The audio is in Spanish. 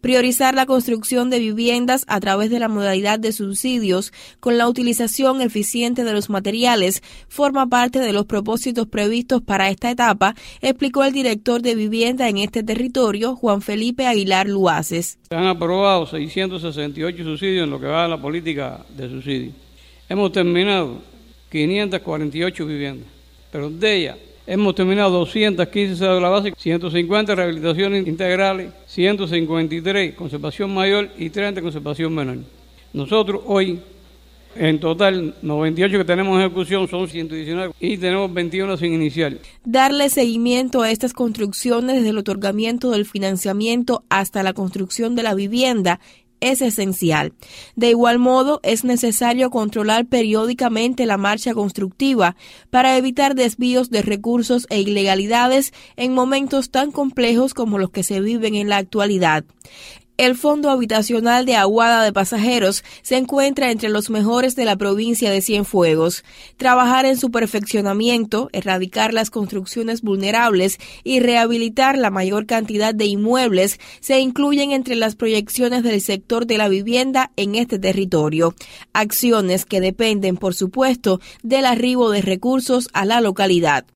Priorizar la construcción de viviendas a través de la modalidad de subsidios con la utilización eficiente de los materiales forma parte de los propósitos previstos para esta etapa, explicó el director de vivienda en este territorio, Juan Felipe Aguilar Luaces. Se han aprobado 668 subsidios en lo que va a la política de subsidios. Hemos terminado 548 viviendas, pero de ellas hemos terminado 215 cédulas básicas, 150 rehabilitaciones integrales, 153 conservación mayor y 30 conservación menor. Nosotros hoy, en total, 98 que tenemos en ejecución son 119 y tenemos 21 sin iniciar. Darle seguimiento a estas construcciones desde el otorgamiento del financiamiento hasta la construcción de la vivienda es esencial. De igual modo, es necesario controlar periódicamente la marcha constructiva para evitar desvíos de recursos e ilegalidades en momentos tan complejos como los que se viven en la actualidad. El Fondo Habitacional de Aguada de Pasajeros se encuentra entre los mejores de la provincia de Cienfuegos. Trabajar en su perfeccionamiento, erradicar las construcciones vulnerables y rehabilitar la mayor cantidad de inmuebles se incluyen entre las proyecciones del sector de la vivienda en este territorio. Acciones que dependen, por supuesto, del arribo de recursos a la localidad.